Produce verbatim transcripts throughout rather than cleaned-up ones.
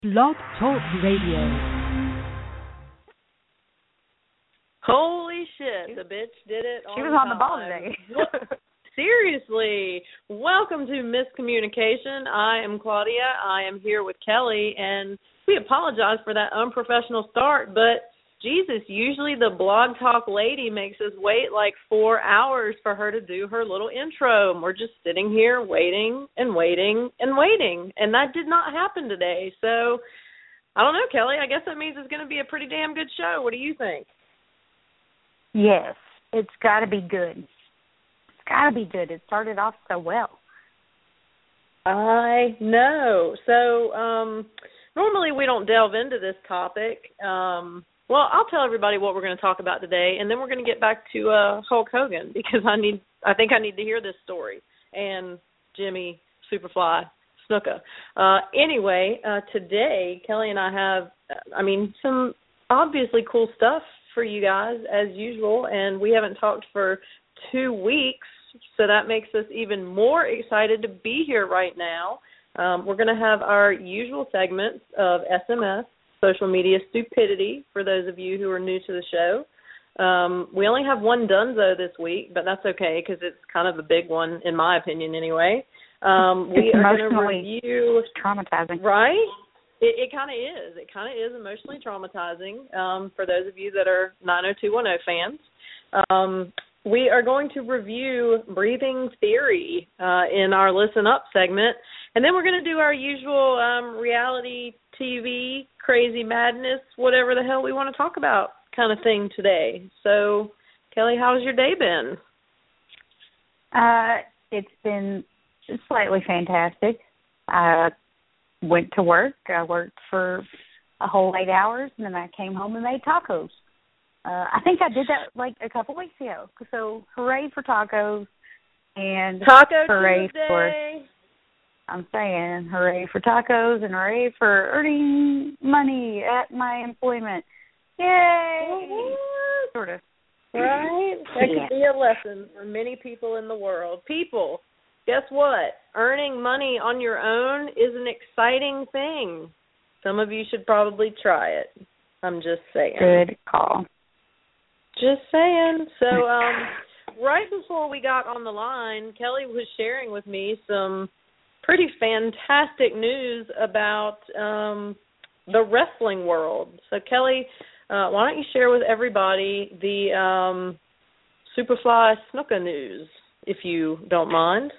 Blog Talk Radio. Holy shit, the bitch did it on She was on the time. ball today. Seriously. Welcome to Miscommunication. I am Claudia. I am here with Kelly, and we apologize for that unprofessional start, but Jesus, usually the Blog Talk lady makes us wait like four hours for her to do her little intro, and we're just sitting here waiting and waiting and waiting, and that did not happen today. So, I don't know, Kelly, I guess that means it's going to be a pretty damn good show. What do you think? Yes, it's got to be good. It's got to be good. It started off so well. I know. So, um, normally we don't delve into this topic. Um, well, I'll tell everybody what we're going to talk about today, and then we're going to get back to uh, Hulk Hogan because I need, I think I need to hear this story, and Jimmy Superfly Snuka. Uh, anyway, uh, today Kelly and I have, I mean, some obviously cool stuff for you guys as usual, and we haven't talked for two weeks, so that makes us even more excited to be here right now. Um, we're going to have our usual segments of S M S, social media stupidity, for those of you who are new to the show. Um, we only have one Dunzo this week, but that's okay because it's kind of a big one, in my opinion anyway. Um, we it's are going to emotionally review... traumatizing. Right? It, it kind of is. It kind of is emotionally traumatizing um, for those of you that are nine oh two one oh fans. Um, we are going to review Breathing Theory uh, in our Listen Up segment, and then we're going to do our usual um, reality T V, crazy madness, whatever the hell we want to talk about kind of thing today. So, Kelly, how's your day been? Uh, it's been slightly fantastic. I went to work. I worked for a whole eight hours, and then I came home and made tacos. Uh, I think I did that like a couple weeks ago. So, hooray for tacos and Taco hooray Tuesday. for... I'm saying hooray for tacos and hooray for earning money at my employment. Yay! What? Sort of. Right? That could be a lesson for many people in the world. People, guess what? Earning money on your own is an exciting thing. Some of you should probably try it. I'm just saying. Good call. Just saying. So, um, right before we got on the line, Kelly was sharing with me some pretty fantastic news about um, the wrestling world. So, Kelly, uh, why don't you share with everybody the um, Superfly Snuka news, if you don't mind?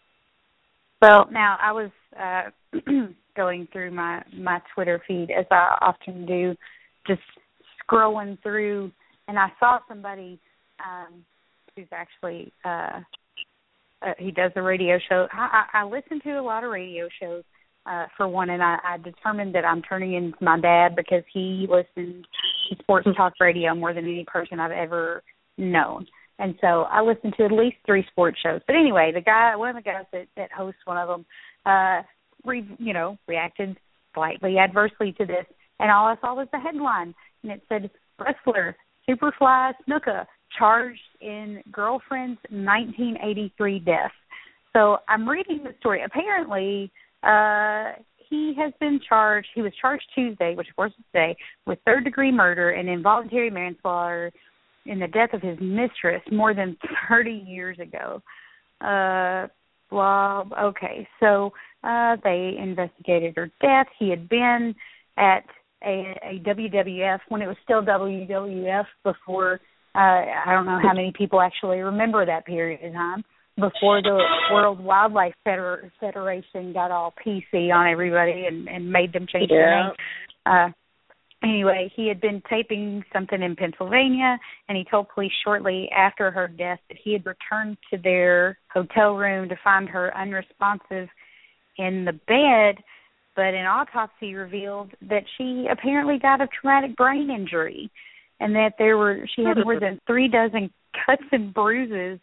Well, now, I was uh, going through my, my Twitter feed, as I often do, just scrolling through, and I saw somebody um, who's actually... Uh, Uh, he does a radio show. I, I, I listen to a lot of radio shows, uh, for one, and I, I determined that I'm turning into my dad because he listens to sports talk radio more than any person I've ever known. And so I listen to at least three sports shows. But anyway, the guy, one of the guys that, that hosts one of them, uh, re, you know, reacted slightly adversely to this, and all I saw was the headline, and it said, wrestler Superfly Snuka charged in girlfriend's nineteen eighty-three death. So I'm reading the story. Apparently, uh, he has been charged, he was charged Tuesday, which of course is today, with third-degree murder and involuntary manslaughter in the death of his mistress more than thirty years ago. Uh, blah, okay, so uh, they investigated her death. He had been at a, a W W F when it was still W W F before... Uh, I don't know how many people actually remember that period of time before the World Wildlife Feder- Federation got all P C on everybody and, and made them change yeah. their name. Uh, anyway, he had been taping something in Pennsylvania, and he told police shortly after her death that he had returned to their hotel room to find her unresponsive in the bed, but an autopsy revealed that she apparently got a traumatic brain injury, and that there were she had more than three dozen cuts and bruises.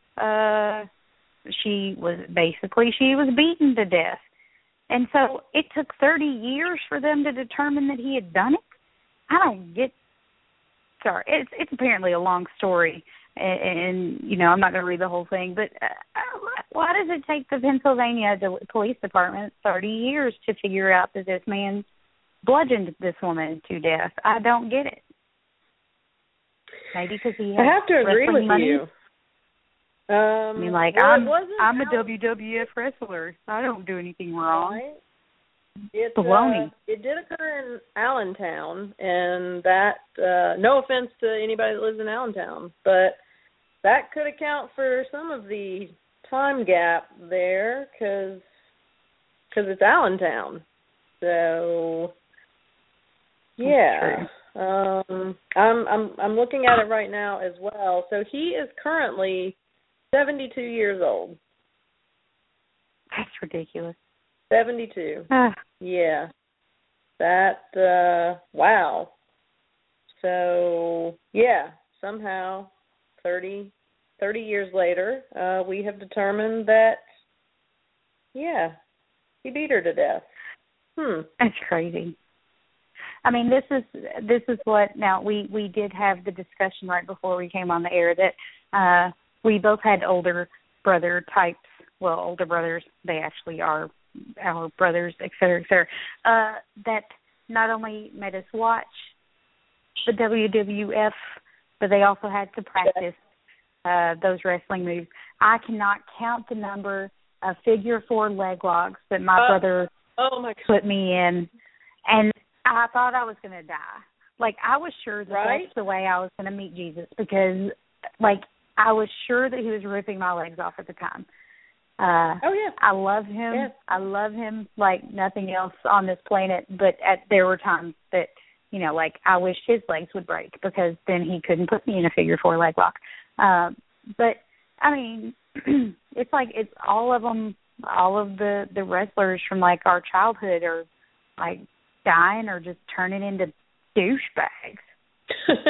Uh, she was basically she was beaten to death, and so it took thirty years for them to determine that he had done it. I don't get. Sorry, it's it's apparently a long story, and, and you know I'm not going to read the whole thing. But uh, why does it take the Pennsylvania Police Department thirty years to figure out that this man's bludgeoned this woman to death. I don't get it. Maybe because he has I have to agree with money. you. Um, I mean, like, well, I'm, I'm a out- W W F wrestler. I don't do anything wrong. Right. It, Baloney. uh, it did occur in Allentown, and that, uh, no offense to anybody that lives in Allentown, but that could account for some of the time gap there, because cause it's Allentown. So, yeah. Um, I'm I'm I'm looking at it right now as well. So he is currently seventy-two years old. That's ridiculous. seventy-two. Ah. Yeah. That, uh, wow. So, yeah, somehow thirty, thirty years later, uh, we have determined that, yeah, he beat her to death. Hmm. That's crazy. I mean, this is this is what, now, we, we did have the discussion right before we came on the air that uh, we both had older brother types, well, older brothers, they actually are our brothers, et cetera, et cetera, uh, that not only made us watch the W W F, but they also had to practice uh, those wrestling moves. I cannot count the number of figure four leg locks that my uh, brother oh my put me in, and I thought I was going to die. Like, I was sure that right? that's the way I was going to meet Jesus, because, like, I was sure that he was ripping my legs off at the time. Uh, oh, yeah. I love him. Yeah. I love him like nothing else on this planet, but at, there were times that, you know, like, I wished his legs would break, because then he couldn't put me in a figure four leg lock. Um, but, I mean, it's like it's all of them, all of the, the wrestlers from, like, our childhood are, like, dying or just turning into douchebags.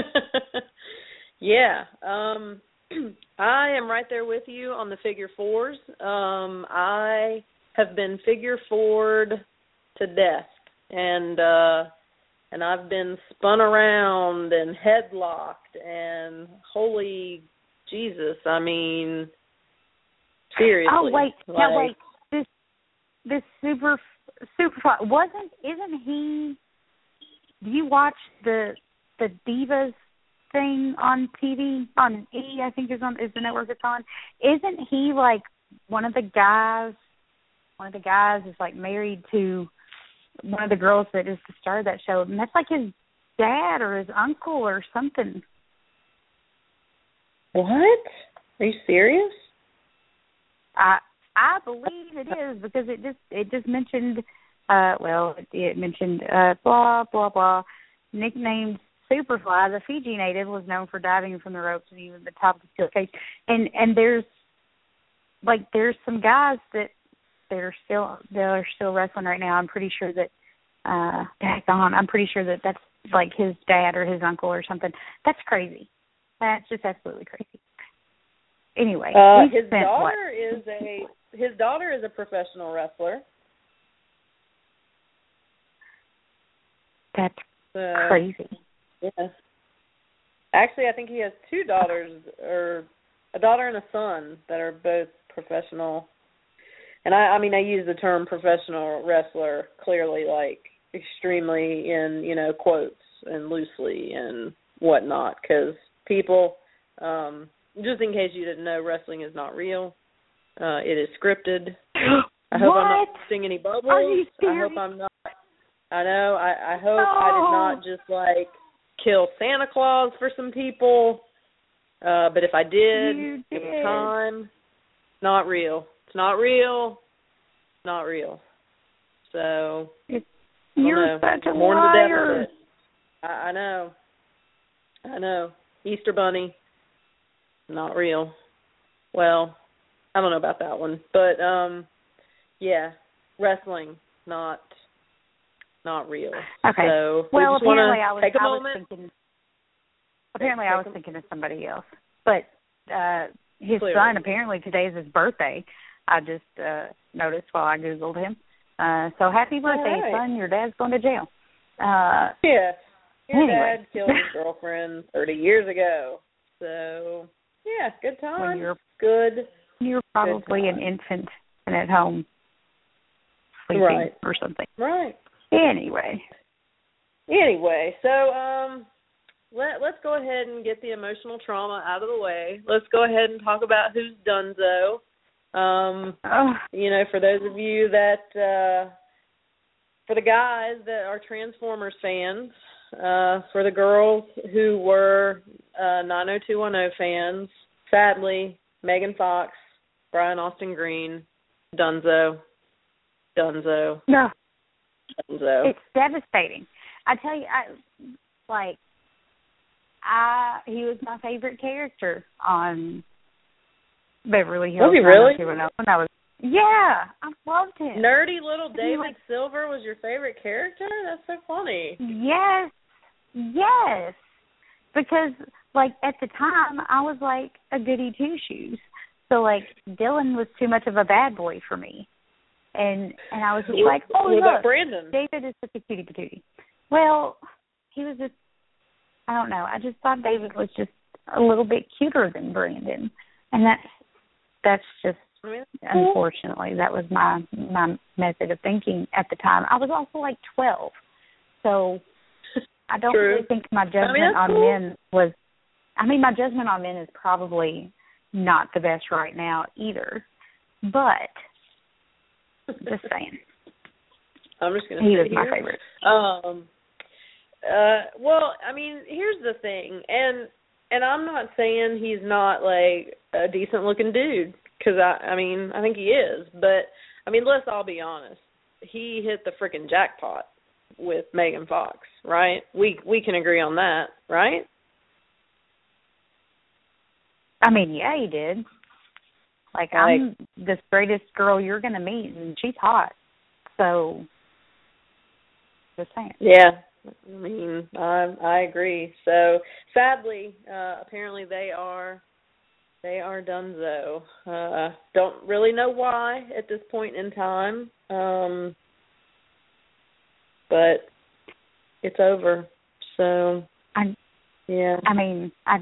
yeah. Um, I am right there with you on the figure fours. Um, I have been figure four'd to death, and uh, and I've been spun around and headlocked, and holy Jesus, I mean, seriously. Oh wait, like, now wait, this this super super wasn't isn't he? Do you watch the the Divas thing on T V on E? I think is on is the network it's on. Isn't he like one of the guys? One of the guys is like married to one of the girls that is the star of that show, and that's like his dad or his uncle or something. What? Are you serious? I I believe it is, because it just it just mentioned uh well it, it mentioned uh blah blah blah nicknamed Superfly, the Fiji native, was known for diving from the ropes and even the top of the steel cage. And and there's like there's some guys that they're still they're still wrestling right now. I'm pretty sure that uh back on. I'm pretty sure that that's like his dad or his uncle or something. That's crazy. That's just absolutely crazy. Anyway, uh, his spent, daughter what? is a his daughter is a professional wrestler. That's so, crazy. Yeah. Actually, I think he has two daughters, or a daughter and a son, that are both professional. And I, I mean, I use the term professional wrestler clearly, like extremely in, you know, quotes and loosely and whatnot, because people, um, just in case you didn't know, wrestling is not real. Uh, it is scripted. I hope what? I'm not busting any bubbles. Are you I hope I'm not. I know. I, I hope no. I did not just like kill Santa Claus for some people. Uh, but if I did, you at did. the time, it's not real. It's not real. It's not real. So It's, you're know. such a Mourn liar. the death of it. I, I know. I know. Easter Bunny, not real. Well, I don't know about that one, but um, yeah, wrestling, not not real. Okay. So well, we just apparently I was, take a I was moment. thinking. Apparently, take I was a, thinking of somebody else. But uh, his clearly. son, apparently today is his birthday. I just uh, noticed while I Googled him. Uh, so happy birthday, right. son. Your dad's going to jail. Uh, yeah. Your anyway. dad killed his girlfriend thirty years ago. So, yeah, good time. When you're, good. You're probably good an infant and at home sleeping right. or something. Right. Anyway. Anyway, so um, let, let's go ahead and get the emotional trauma out of the way. Let's go ahead and talk about who's Dunzo. Um, oh. You know, for those of you that, uh, for the guys that are Transformers fans, uh, for the girls who were uh, nine oh two one oh fans, sadly, Megan Fox, Brian Austin Green, Dunzo, Dunzo, No. Dunzo. It's devastating. I tell you, I like, I he was my favorite character on Beverly Hills. Was he really? When I was, yeah, I loved him. Nerdy little David was, Silver was your favorite character? That's so funny. Yes, yes. Because, like, at the time, I was, like, a goody two-shoes. So, like, Dylan was too much of a bad boy for me. And and I was just like, oh, what look, about Brandon? David is such a cutie patootie. Well, he was just, I don't know, I just thought David was just a little bit cuter than Brandon. And that's, that's just, I mean, unfortunately, that was my my method of thinking at the time. I was also like twelve, so I don't True. really think my judgment I mean, on cool. men was. I mean, my judgment on men is probably not the best right now either. But just saying, I'm just going to he say was my here. favorite. Um. Uh. Well, I mean, here's the thing, and and I'm not saying he's not like a decent looking dude. Because, I, I mean, I think he is. But, I mean, let's all be honest. He hit the freaking jackpot with Megan Fox, right? We we can agree on that, right? I mean, yeah, he did. Like, like I'm the straightest girl you're going to meet, and she's hot. So, just saying. Yeah. I mean, I, I agree. So, sadly, uh, apparently they are... They are Dunzo. Uh, don't really know why at this point in time, um, but it's over. So, I, yeah. I mean, I,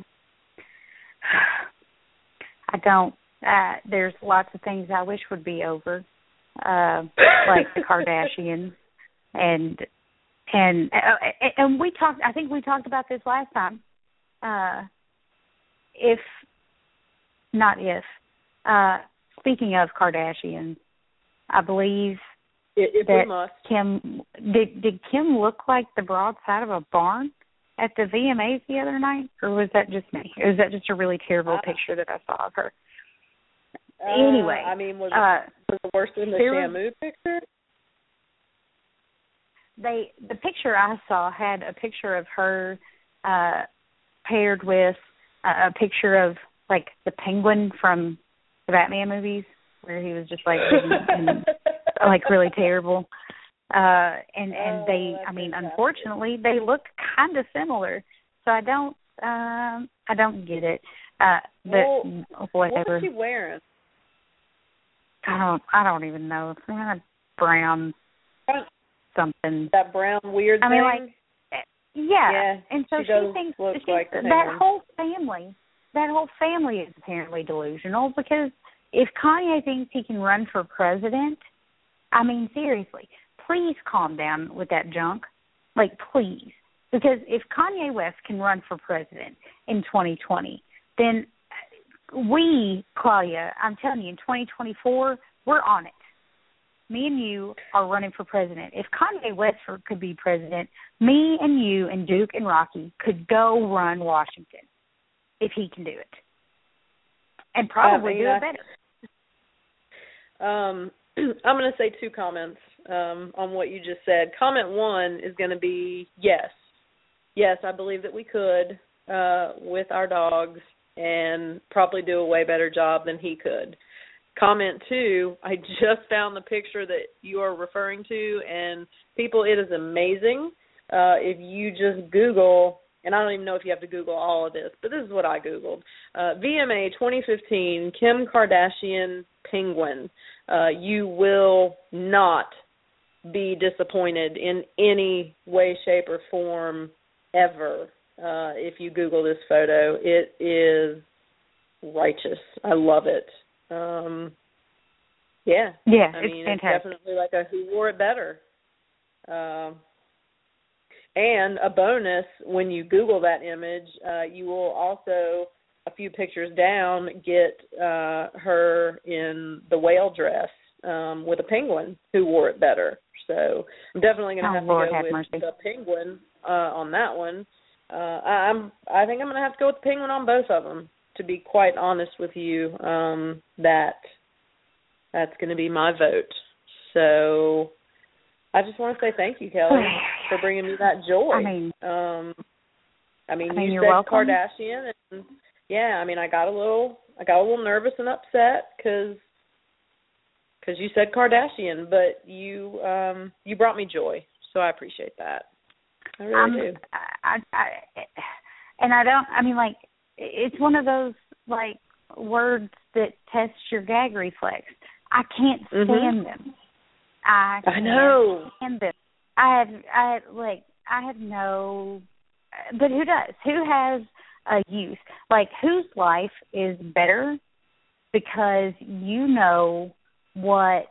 I don't. Uh, there's lots of things I wish would be over, uh, like the Kardashians, and and uh, and we talked. I think we talked about this last time. Uh, if Not if. Uh, speaking of Kardashians, I believe if that we must. Kim did. Did Kim look like the broadside of a barn at the V M As the other night, or was that just me? Or was that just a really terrible uh, picture that I saw of her? Uh, anyway, I mean, was, uh, it, was it worse than the Shamu was, picture? They the picture I saw had a picture of her uh, paired with uh, a picture of. Like the Penguin from the Batman movies, where he was just like, and, like really terrible. Uh, and and oh, they, I mean, fantastic. Unfortunately, they look kind of similar. So I don't, um, I don't get it. Uh, but well, whatever. What was she wearing? I don't, I don't even know. It's kind of brown something. That brown weird I thing. mean, like, yeah. yeah and so she, she thinks she, like that whole family. That whole family is apparently delusional because if Kanye thinks he can run for president, I mean, seriously, please calm down with that junk. Like, please. Because if Kanye West can run for president in twenty twenty, then we, Claudia, I'm telling you, in twenty twenty-four, we're on it. Me and you are running for president. If Kanye West could be president, me and you and Duke and Rocky could go run Washington. If he can do it. And probably do it better. Um, I'm going to say two comments um, on what you just said. Comment one is going to be yes. Yes, I believe that we could uh, with our dogs and probably do a way better job than he could. Comment two, I just found the picture that you are referring to, and people, it is amazing. Uh, if you just Google... And I don't even know if you have to Google all of this, but this is what I Googled. Uh, V M A twenty fifteen, Kim Kardashian Penguin. Uh, you will not be disappointed in any way, shape, or form ever uh, if you Google this photo. It is righteous. I love it. Um, yeah. Yeah, I it's mean, fantastic. It's definitely like a who wore it better. Um, And a bonus, when you Google that image, uh, you will also, a few pictures down, get uh, her in the whale dress um, with a penguin who wore it better. So I'm definitely going to oh, have Lord to go have with mercy. the penguin uh, on that one. Uh, I, I'm, I think I'm going to have to go with the penguin on both of them, to be quite honest with you. Um, that that's going to be my vote. So I just want to say thank you, Kelly, for bringing me that joy. I mean, um, I mean, I mean you you're said welcome. Kardashian, and yeah, I mean, I got a little, I got a little nervous and upset because because you said Kardashian, but you um, you brought me joy, so I appreciate that. I really um, do. I, I, and I don't. I mean, like, it's one of those like words that test your gag reflex. I can't stand mm-hmm. them. I I know. stand them. I have, I have, like, I have no. But who does? Who has a use? Like, whose life is better because you know what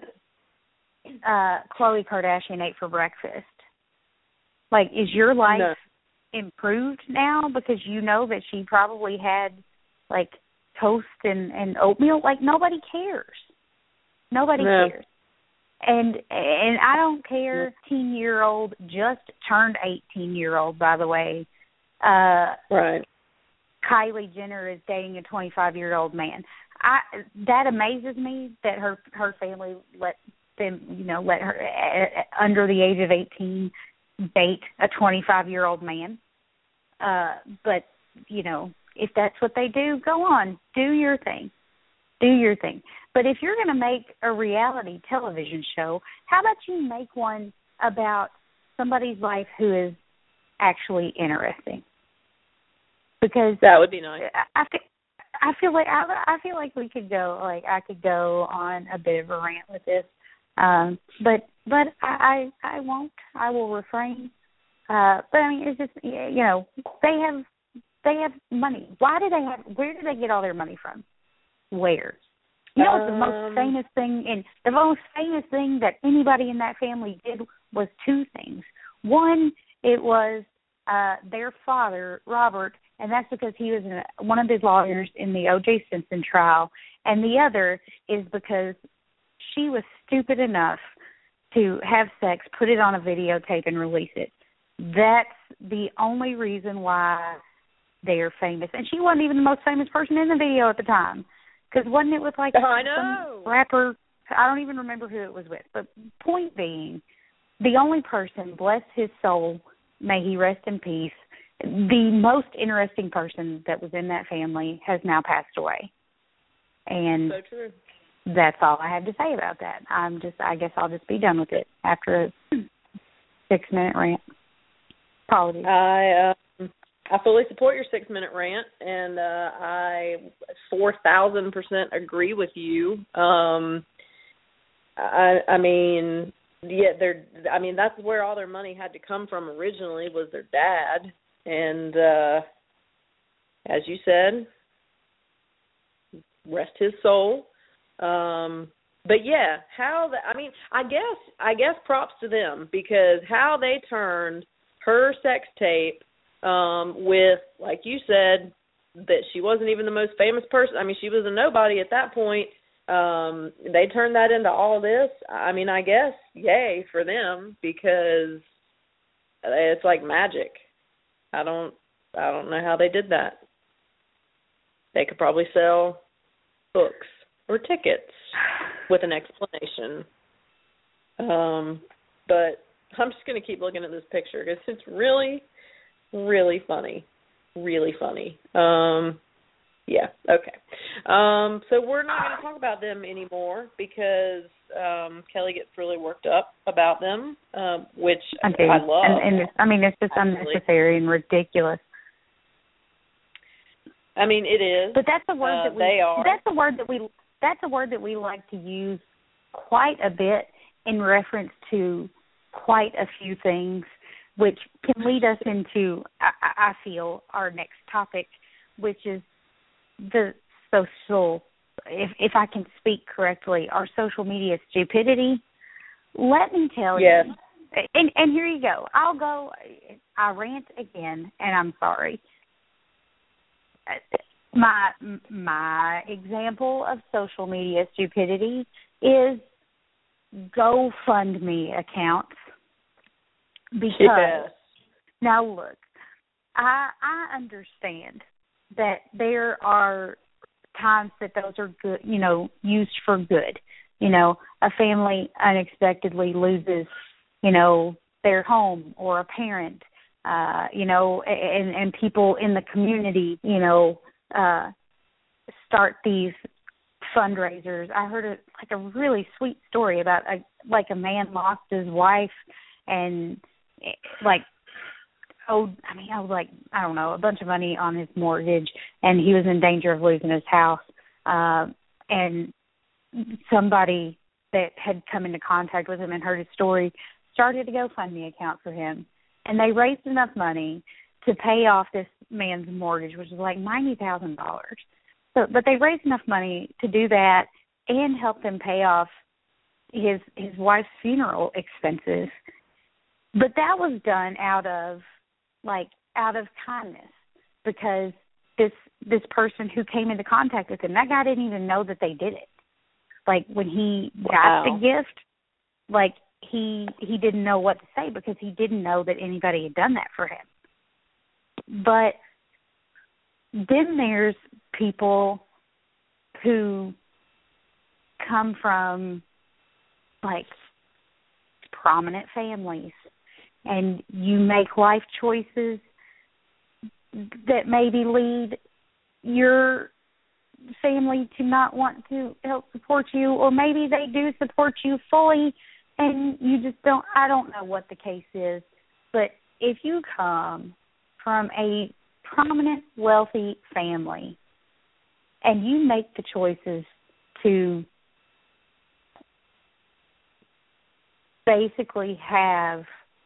uh, Khloe Kardashian ate for breakfast? Like, is your life no. improved now because you know that she probably had, like, toast and, and oatmeal? Like, nobody cares. Nobody no. cares. And and I don't care, eighteen-year-old, just turned eighteen-year-old, by the way. Uh, right. Kylie Jenner is dating a twenty-five-year-old man. I that amazes me that her her family let them, you know, let her uh, under the age of eighteen date a twenty-five-year-old man. Uh, but you know, if that's what they do, go on, do your thing, do your thing. But if you're going to make a reality television show, how about you make one about somebody's life who is actually interesting? Because that would be nice. I, I feel, I feel like I, I feel like we could go like I could go on a bit of a rant with this, um, but but I, I I won't. I will refrain. Uh, but I mean, it's just you know they have they have money. Why do they have? Where do they get all their money from? Where? You know, um, the most famous thing, and the most famous thing that anybody in that family did was two things. One, it was uh, their father, Robert, and that's because he was in, one of the lawyers in the O J Simpson trial. And the other is because she was stupid enough to have sex, put it on a videotape, and release it. That's the only reason why they're famous. And she wasn't even the most famous person in the video at the time. Because wasn't it with, like, I know. some rapper? I don't even remember who it was with. But point being, the only person, bless his soul, may he rest in peace, the most interesting person that was in that family has now passed away. And so true. That's all I have to say about that. I'm just, I guess I'll just be done with it after a six-minute rant. Apologies. I, um, I fully support your six-minute rant, and uh, I four thousand percent agree with you. Um, I, I mean, yeah, they're. I mean, that's where all their money had to come from originally, was their dad, and uh, as you said, rest his soul. Um, but yeah, how the, I mean, I guess I guess props to them, because how they turned her sex tape. Um, with, like you said, that she wasn't even the most famous person. I mean, she was a nobody at that point. Um, they turned that into all this. I mean, I guess, yay for them, because it's like magic. I don't, I don't know how they did that. They could probably sell books or tickets with an explanation. Um, but I'm just going to keep looking at this picture because it's really... Really funny. Really funny. Um, yeah, okay. Um, so we're not going to talk about them anymore because um, Kelly gets really worked up about them, um, which I, I love. And, and it's, I mean, it's just actually unnecessary and ridiculous. I mean, it is. But that's a word uh, that we. They are. That's a word that we. That's a word that we like to use quite a bit in reference to quite a few things, which can lead us into, I, I feel, our next topic, which is the social, if, if I can speak correctly, our social media stupidity. Let me tell yes. you, and and here you go. I'll go. I rant again, and I'm sorry. My my example of social media stupidity is GoFundMe accounts. Because yes. Now look, I I understand that there are times that those are good, you know, used for good. You know, a family unexpectedly loses, you know, their home or a parent, uh, you know, and, and people in the community, you know, uh, start these fundraisers. I heard a, like a really sweet story about a, like a man lost his wife and like, oh, I mean, I was like, I don't know, a bunch of money on his mortgage, and he was in danger of losing his house. Uh, and somebody that had come into contact with him and heard his story started a GoFundMe account for him. And they raised enough money to pay off this man's mortgage, which was like ninety thousand dollars. So, but they raised enough money to do that and help them pay off his his wife's funeral expenses. But that was done out of, like, out of kindness, because this this person who came into contact with him, that guy didn't even know that they did it. Like, when he wow. got the gift, like, he he didn't know what to say because he didn't know that anybody had done that for him. But then there's people who come from, like, prominent families, and you make life choices that maybe lead your family to not want to help support you, or maybe they do support you fully and you just don't, I don't know what the case is, but if you come from a prominent, wealthy family and you make the choices to basically have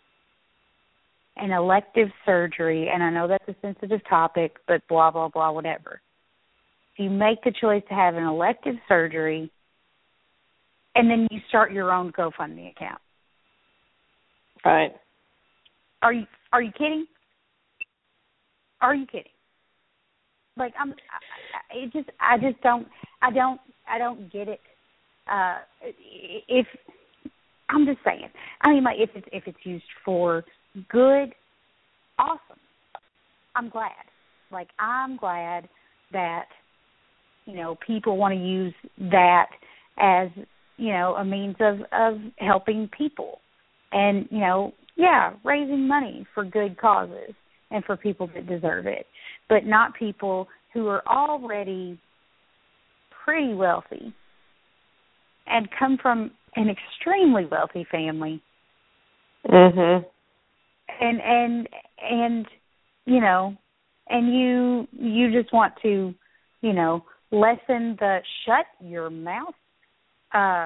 an elective surgery, and I know that's a sensitive topic, but blah, blah, blah, whatever. If you make the choice to have an elective surgery and then you start your own GoFundMe account. Right. Are you are you kidding? Are you kidding? Like, I'm I, it just I just don't I don't I don't get it. Uh if I'm just saying. I mean, like, if it's if it's used for good, awesome. I'm glad. Like, I'm glad that, you know, people want to use that as, you know, a means of, of helping people. And, you know, yeah, raising money for good causes and for people that deserve it. But not people who are already pretty wealthy and come from an extremely wealthy family. Mhm. And and and you know, and you you just want to, you know, lessen the shut your mouth. Uh,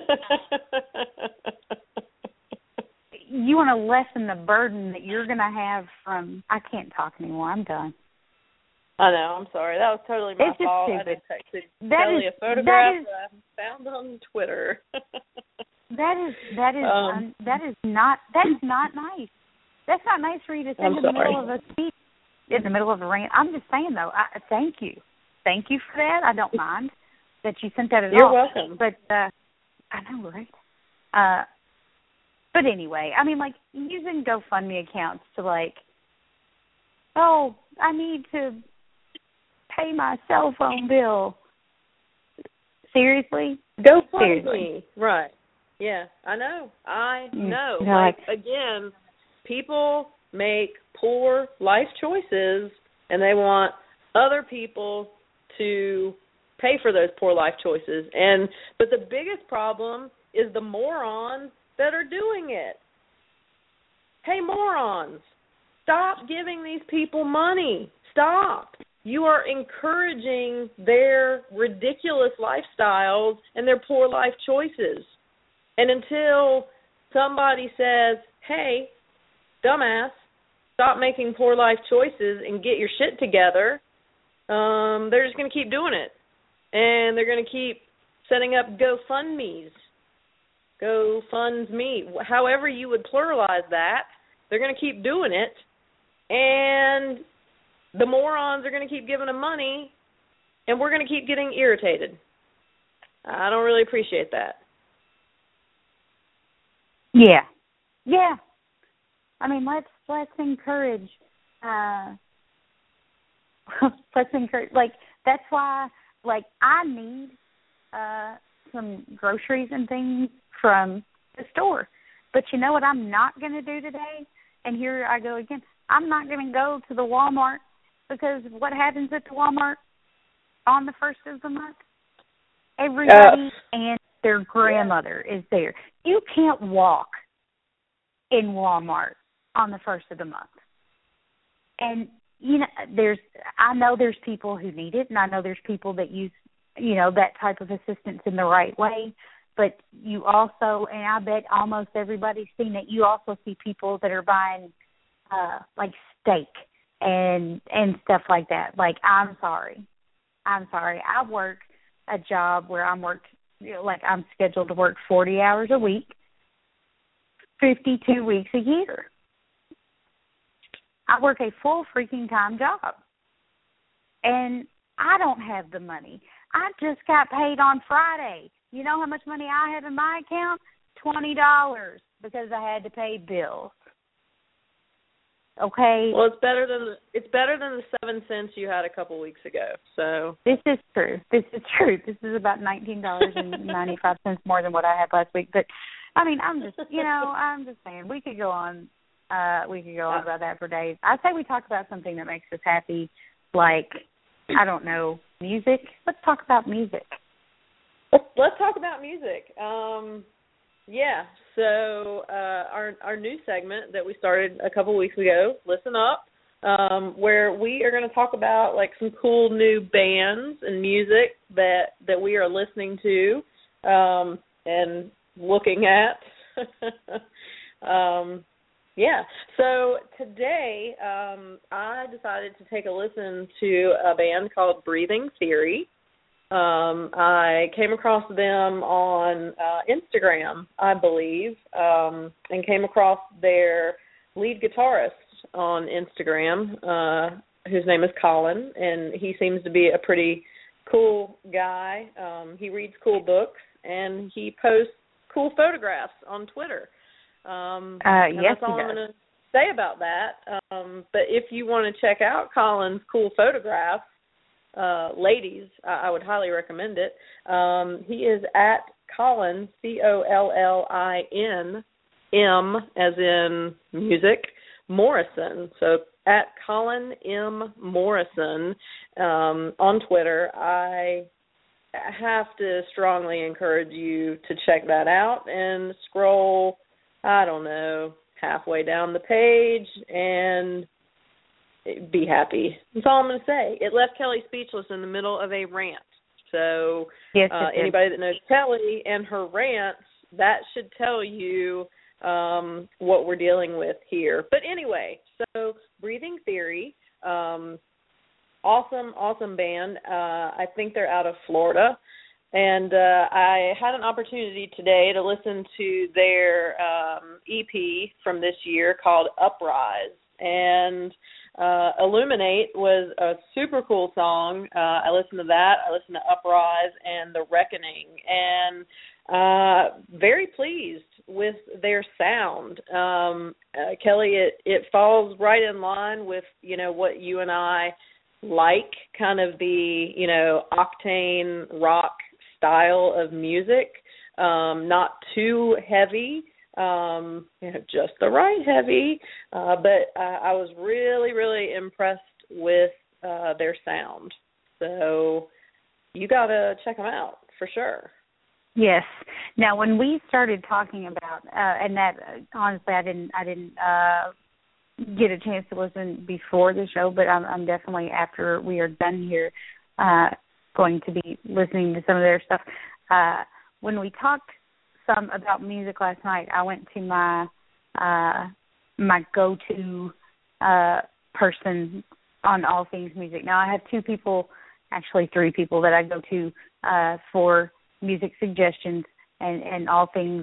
you want to lessen the burden that you're going to have from. I can't talk anymore. I'm done. I know. I'm sorry. That was totally my it's just fault. stupid. I just texted that Kelly is, a photograph that, is, that I found on Twitter. that is that is um, un, that is not that's not nice. That's not nice for you to say I'm in the sorry. middle of a speech, in the middle of a rant. I'm just saying, though, I, thank you. Thank you for that. I don't mind that you sent that at You're all. welcome. But, uh, I know, right? Uh, but anyway, I mean, like, using GoFundMe accounts to, like, oh, I need to pay my cell phone bill. Seriously? GoFundMe. Right. Yeah, I know. I know. You know, like, again, people make poor life choices, and they want other people to pay for those poor life choices. And but the biggest problem is the morons that are doing it. Hey, morons, stop giving these people money. Stop. You are encouraging their ridiculous lifestyles and their poor life choices. And until somebody says, hey, dumbass, stop making poor life choices and get your shit together, um, they're just going to keep doing it. And they're going to keep setting up GoFundMes GoFundMe, however you would pluralize that. They're going to keep doing it, and the morons are going to keep giving them money, and we're going to keep getting irritated. I don't really appreciate that. Yeah, yeah. I mean, let's let's encourage. Uh, let's encourage. Like that's why. Like I need uh, some groceries and things from the store, but you know what? I'm not going to do today. And here I go again. I'm not going to go to the Walmart because what happens at the Walmart on the first of the month? Everybody uh, and their grandmother is there. You can't walk in Walmart on the first of the month. And, you know, there's, I know there's people who need it, and I know there's people that use, you know, that type of assistance in the right way. But you also, and I bet almost everybody's seen it, you also see people that are buying, uh, like, steak and and stuff like that. Like, I'm sorry. I'm sorry. I work a job where I'm worked, you know, like I'm scheduled to work forty hours a week, fifty-two weeks a year. I work a full freaking time job. And I don't have the money. I just got paid on Friday. You know how much money I have in my account? twenty dollars because I had to pay bills. Okay. Well, it's better than it's better than the seven cents you had a couple weeks ago. So this is true. This is true. This is about nineteen dollars and ninety five cents more than what I had last week. But I mean, I'm just you know, I'm just saying we could go on. Uh, we could go on about that for days. I say we talk about something that makes us happy, like I don't know, music. Let's talk about music. Let's, let's talk about music. Um, yeah. So uh, our our new segment that we started a couple weeks ago, Listen Up, um, where we are going to talk about like some cool new bands and music that that we are listening to um, and looking at. um, yeah. So today um, I decided to take a listen to a band called Breathing Theory. Um, I came across them on uh, Instagram, I believe, um, and came across their lead guitarist on Instagram, uh, whose name is Colin, and he seems to be a pretty cool guy. Um, he reads cool books, and he posts cool photographs on Twitter. Um, uh, and yes, that's all he I'm does. going to say about that. Um, but if you want to check out Colin's cool photographs, Uh, ladies, I, I would highly recommend it. Um, he is at Colin, C O L L I N, M as in music, Morrison. So at Colin M. Morrison um, on Twitter. I have to strongly encourage you to check that out and scroll, I don't know, halfway down the page and be happy. That's all I'm going to say. It left Kelly speechless in the middle of a rant. So yes, uh, anybody that knows Kelly and her rants, that should tell you um, what we're dealing with here. But anyway, so Breathing Theory, um, awesome, awesome band. Uh, I think they're out of Florida. And uh, I had an opportunity today to listen to their um, E P from this year called Uprise. And Uh, Illuminate was a super cool song. Uh, I listened to that. I listened to Uprise and The Reckoning, and uh, very pleased with their sound. Um, uh, Kelly, it, it falls right in line with, you know, what you and I like, kind of the, you know, octane rock style of music, um, not too heavy. Um, you know, just the right heavy, uh, but uh, I was really, really impressed with uh, their sound. So you got to check them out for sure. Yes. Now, when we started talking about, uh, and that uh, honestly, I didn't, I didn't uh, get a chance to listen before the show, but I'm, I'm definitely after we are done here, uh, going to be listening to some of their stuff. Uh, when we talked some about music last night, I went to my uh, my go-to uh, person on all things music. Now, I have two people, actually three people that I go to uh, for music suggestions and, and all things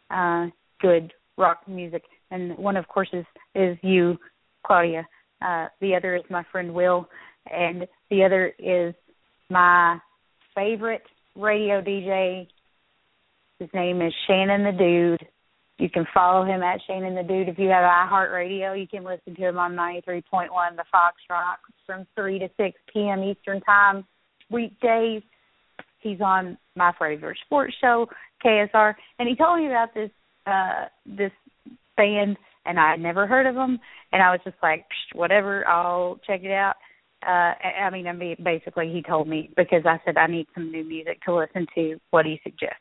uh, good rock music. And one, of course, is, is you, Claudia. Uh, the other is my friend Will. And the other is my favorite radio D J. His name is Shannon the Dude. You can follow him at Shannon the Dude. If you have iHeartRadio, you can listen to him on ninety-three point one, the Fox Rock, from three to six p.m. Eastern Time, weekdays. He's on my favorite sports show, K S R. And he told me about this uh, this band, and I had never heard of them. And I was just like, whatever, I'll check it out. Uh, I mean, I mean, basically he told me because I said I need some new music to listen to. What do you suggest?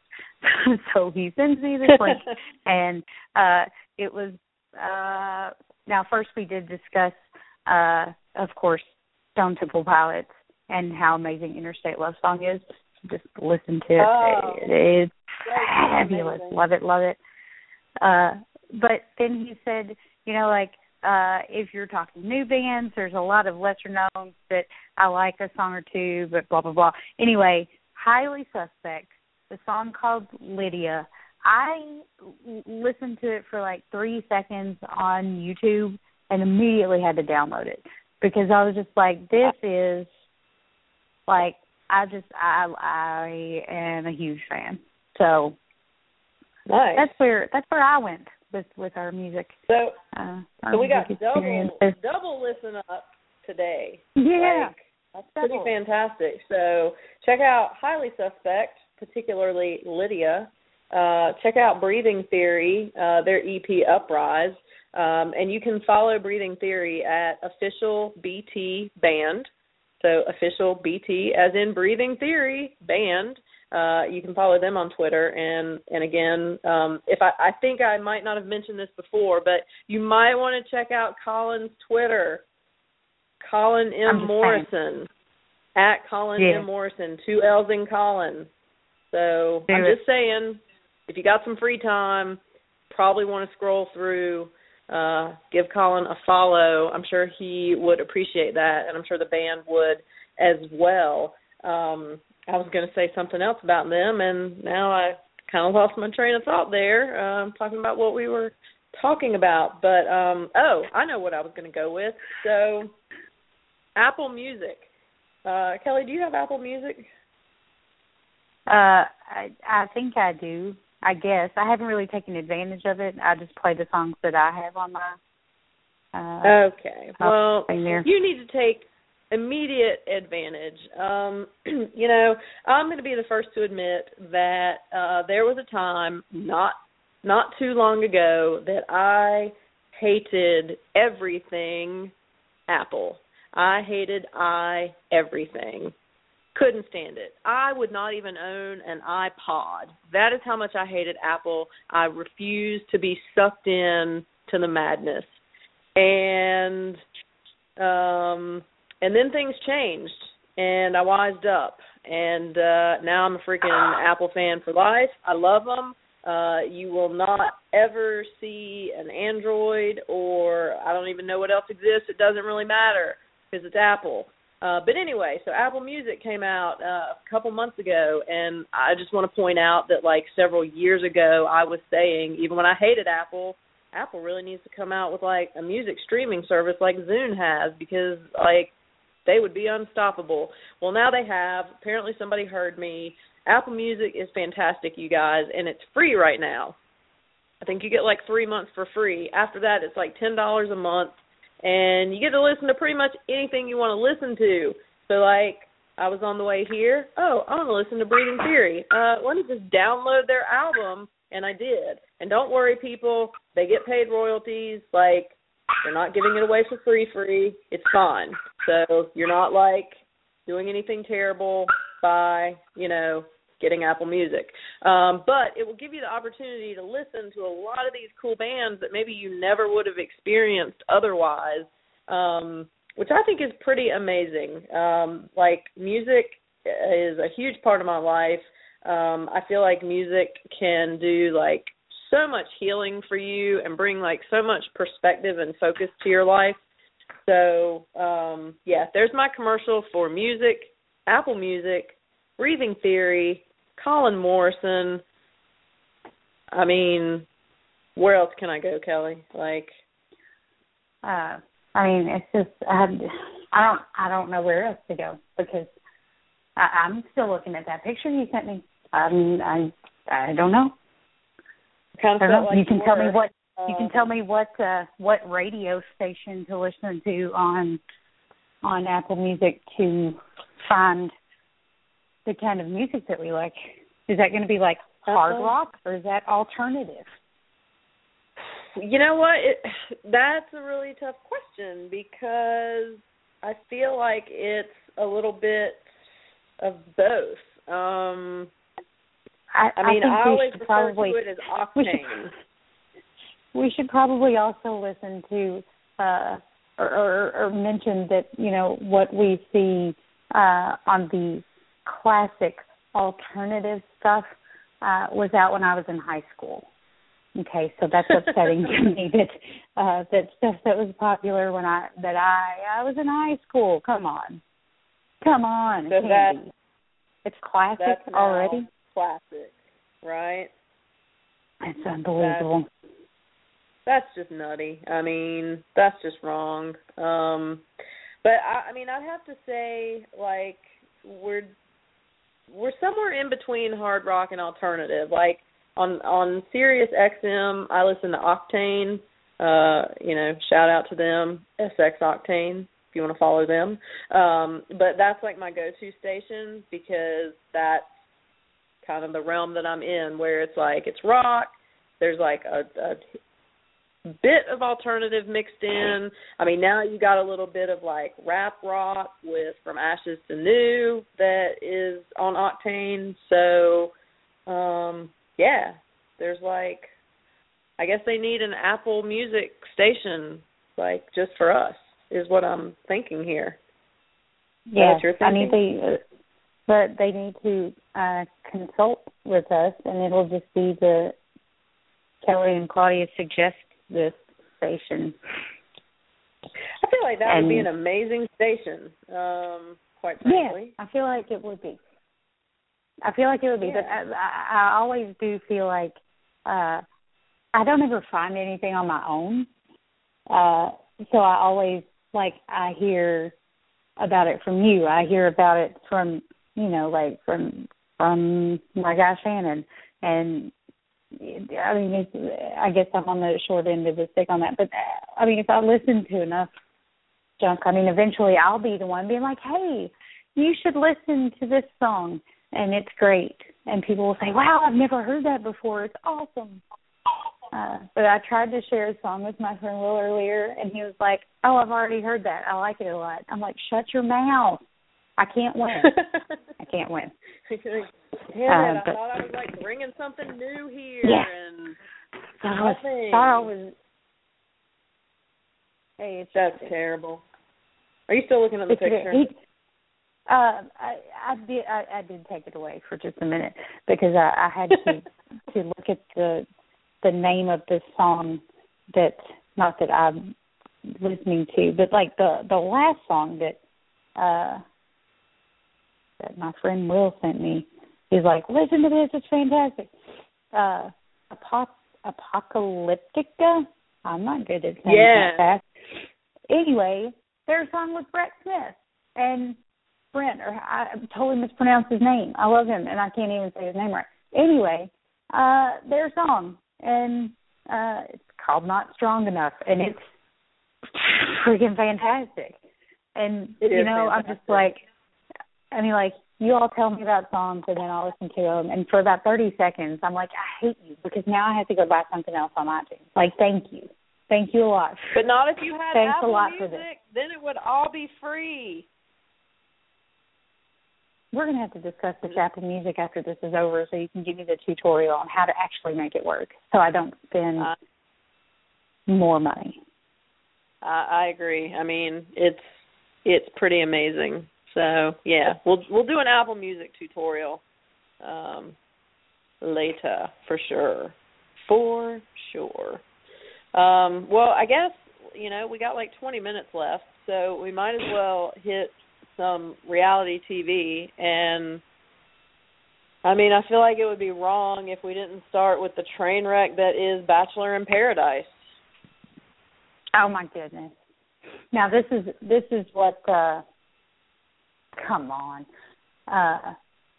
So he sends me this link, and uh, it was uh, now first we did discuss, uh, of course, Stone Temple Pilots and how amazing Interstate Love Song is. Just listen to it; oh, it it's fabulous. Amazing. Love it, love it. Uh, but then he said, you know, like. Uh, if you're talking new bands, there's a lot of lesser known that I like a song or two, but blah, blah, blah. Anyway, Highly Suspect, the song called Lydia. I l- listened to it for like three seconds on YouTube and immediately had to download it because I was just like, this is like, I just, I, I am a huge fan. So nice. that's where, that's where I went. With, with our music, so uh, our so we got double double listen up today. Yeah, like, that's pretty double. Fantastic. So check out Highly Suspect, particularly Lydia. Uh, check out Breathing Theory, uh, their E P Uprise, um, and you can follow Breathing Theory at Official B T Band. So Official B T, as in Breathing Theory Band. Uh, you can follow them on Twitter, and, and again, um, if I, I think I might not have mentioned this before, but you might want to check out Colin's Twitter, Colin M. Morrison, saying. At Colin yeah. M. Morrison, two L's in Colin. So Do I'm it. just saying, if you got some free time, probably want to scroll through, uh, give Colin a follow. I'm sure he would appreciate that, and I'm sure the band would as well. Um, I was going to say something else about them, and now I kind of lost my train of thought there, um, talking about what we were talking about. But, um, oh, I know what I was going to go with. So, Apple Music. Uh, Kelly, do you have Apple Music? Uh, I, I think I do, I guess. I haven't really taken advantage of it. I just play the songs that I have on my uh, Okay. Well, you need to take immediate advantage. Um, you know, I'm going to be the first to admit that uh, there was a time not not too long ago that I hated everything Apple. I hated I everything. Couldn't stand it. I would not even own an iPod. That is how much I hated Apple. I refused to be sucked in to the madness. And um And then things changed, and I wised up, and uh, now I'm a freaking Apple fan for life. I love them. Uh, you will not ever see an Android, or I don't even know what else exists. It doesn't really matter because it's Apple. Uh, but anyway, so Apple Music came out uh, a couple months ago, and I just want to point out that, like, several years ago, I was saying, even when I hated Apple, Apple really needs to come out with, like, a music streaming service like Zune has because, like, they would be unstoppable. Well, now they have. Apparently somebody heard me. Apple Music is fantastic, you guys, and it's free right now. I think you get like three months for free. After that, it's like ten dollars a month, and you get to listen to pretty much anything you want to listen to. So, like, I was on the way here. Oh, I want to listen to Breathing Theory. Uh, let me just download their album, and I did. And don't worry, people. They get paid royalties. Like, they're not giving it away for free free. It's fine. So you're not, like, doing anything terrible by, you know, getting Apple Music. Um, but it will give you the opportunity to listen to a lot of these cool bands that maybe you never would have experienced otherwise, um, which I think is pretty amazing. Um, like, music is a huge part of my life. Um, I feel like music can do, like, so much healing for you and bring, like, so much perspective and focus to your life. So, um, yeah, there's my commercial for music, Apple Music, Breathing Theory, Colin Morrison. I mean, where else can I go, Kelly? Like, uh, I mean, it's just I, I don't I don't know where else to go because I, I'm still looking at that picture you sent me. I mean, I I don't know. Kind of I don't felt know. like you can you tell were. me what um, you can tell me what uh, what radio station to listen to on on Apple Music to find the kind of music that we like. Is that going to be like hard uh-huh. rock or is that alternative? You know what? It, that's a really tough question because I feel like it's a little bit of both. Um, I, I mean, I, I always refer probably, to it as octane. We should, we should probably also listen to uh, or, or, or mention that, you know, what we see uh, on the classic alternative stuff uh, was out when I was in high school. Okay, so that's upsetting to me that uh, that stuff that was popular when I that I I was in high school. Come on, come on, so that, it's classic that's already. Classic, right? It's unbelievable. That's, that's just nutty. I mean, that's just wrong. Um, but I, I mean, I'd have to say, like, we're we're somewhere in between hard rock and alternative. Like on on Sirius X M, I listen to Octane. Uh, you know, shout out to them, S X Octane, if you want to follow them. Um, but that's like my go-to station because that's kind of the realm that I'm in, where it's like it's rock. There's like a, a bit of alternative mixed in. I mean, now you got a little bit of like rap rock with From Ashes to New that is on Octane. So, um, yeah, there's like, I guess they need an Apple Music station, like just for us, is what I'm thinking here. Yeah, what you're thinking? I mean, they, uh, but they need to uh, consult with us, and it'll just be the Kelly and Claudia suggest this station. I feel like that and, would be an amazing station, um, quite frankly. Yeah, I feel like it would be. I feel like it would be, yeah. but I, I, I always do feel like uh, I don't ever find anything on my own. Uh, so I always, like, I hear about it from you. I hear about it from, you know, like from from my guy Shannon. And, I mean, it's, I guess I'm on the short end of the stick on that. But, I mean, if I listen to enough junk, I mean, eventually I'll be the one being like, hey, you should listen to this song. And it's great. And people will say, wow, I've never heard that before. It's awesome. Uh, but I tried to share a song with my friend Will earlier, and he was like, oh, I've already heard that. I like it a lot. I'm like, shut your mouth. I can't win. I can't win. Damn uh, it, but, I thought I was, like, bringing something new here. Yeah. And so I was, thought I was, hey, it's That's just, terrible. Are you still looking at the picture? He, uh, I, I did. I, I did take it away for just a minute because I, I had to to look at the the name of this song that not that I'm listening to, but like the the last song that uh, that my friend Will sent me. He's like, listen to this, it's fantastic. Uh, Apoc- Apocalyptica. I'm not good at saying yeah. that fast. Anyway, their song with Brett Smith and Brent, or I totally mispronounced his name. I love him, and I can't even say his name right. Anyway, uh, their song, and uh, it's called Not Strong Enough, and it's freaking fantastic. And, it you know, fantastic. I'm just like, I mean, like, you all tell me about songs, and then I'll listen to them, and for about thirty seconds, I'm like, I hate you, because now I have to go buy something else on iTunes. Like, thank you. Thank you a lot. But not if you had Thanks Apple a lot Music, for this. then it would all be free. We're going to have to discuss this Apple Music after this is over so you can give me the tutorial on how to actually make it work so I don't spend uh, more money. I, I agree. I mean, it's it's pretty amazing. So, yeah, we'll we'll do an Apple Music tutorial um, later for sure. For sure. Um, well, I guess, you know, we got like twenty minutes left, so we might as well hit some reality T V. And I mean, I feel like it would be wrong if we didn't start with the train wreck that is Bachelor in Paradise. Oh my goodness! Now this is this is what. Uh, come on. Uh,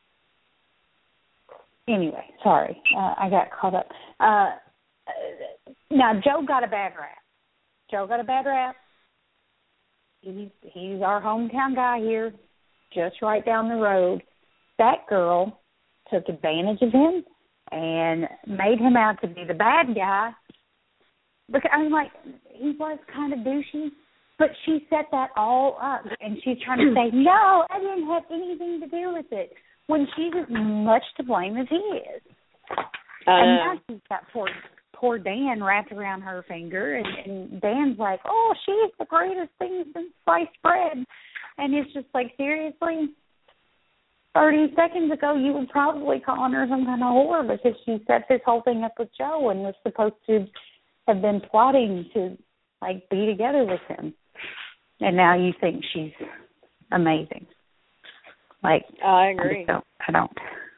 anyway, sorry, uh, I got caught up. Uh, now Joe got a bad rap. Joe got a bad rap. He's he's our hometown guy here, just right down the road. That girl took advantage of him and made him out to be the bad guy. Because I'm like, he was kind of douchey, but she set that all up, and she's trying to say, no, I didn't have anything to do with it, when she's as much to blame as he is. Uh, and now she's got poor poor Dan wrapped around her finger, and, and Dan's like, oh, she's the greatest thing since sliced bread. And it's just like, seriously? thirty seconds ago, you were probably calling her some kind of whore because she set this whole thing up with Joe and was supposed to have been plotting to, like, be together with him. And now you think she's amazing. Like, I agree. I don't. I don't.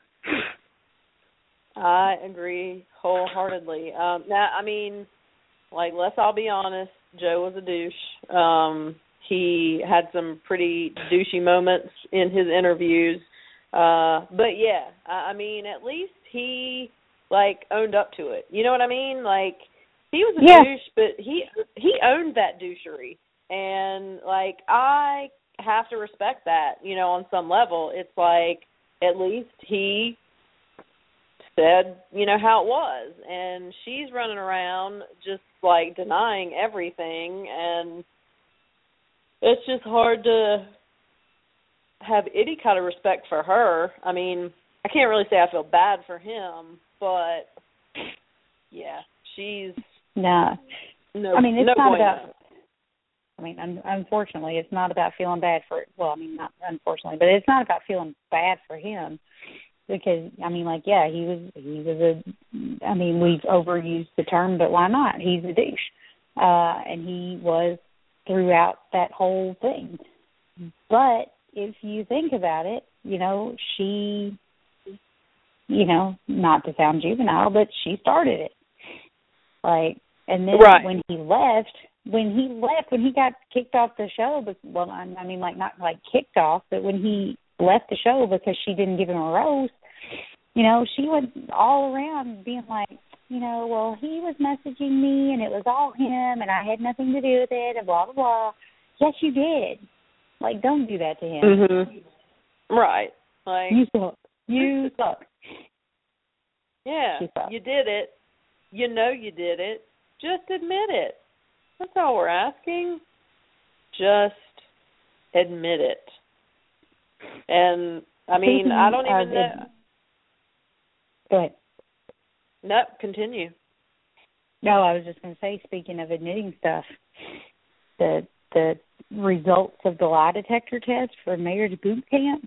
I agree wholeheartedly. Um, now, I mean, like, let's all be honest. Joe was a douche. Um, he had some pretty douchey moments in his interviews. Uh, but, yeah, I, I mean, at least he, like, owned up to it. You know what I mean? Like, he was a yeah. douche, but he he owned that douchery. And, like, I have to respect that, you know, on some level. It's like, at least he said, you know, how it was. And she's running around just, like, denying everything. And it's just hard to have any kind of respect for her. I mean, I can't really say I feel bad for him, but, yeah, she's... No. No, I mean, it's no not bueno. about... I mean, un- unfortunately, it's not about feeling bad for... Well, I mean, not unfortunately, but it's not about feeling bad for him. Because, I mean, like, yeah, he was, he was a, I mean, we've overused the term, but why not? He's a douche. Uh, and he was throughout that whole thing. But if you think about it, you know, she, you know, not to sound juvenile, but she started it. Like, and then right. when he left, when he left, when he got kicked off the show, but, well, I mean, like, not like kicked off, but when he left the show because she didn't give him a rose, you know, she went all around being like, you know, well, he was messaging me and it was all him and I had nothing to do with it and blah, blah, blah. Yes, you did. Like, don't do that to him. Mm-hmm. Right. Like, you suck. You suck. Yeah, you did it. You know you did it. Just admit it. That's all we're asking. Just admit it. And, I mean, Speaking I don't even of know. Ad- Go ahead. Nope, continue. No, I was just going to say, speaking of admitting stuff, the the results of the lie detector test for Marriage Boot Camp.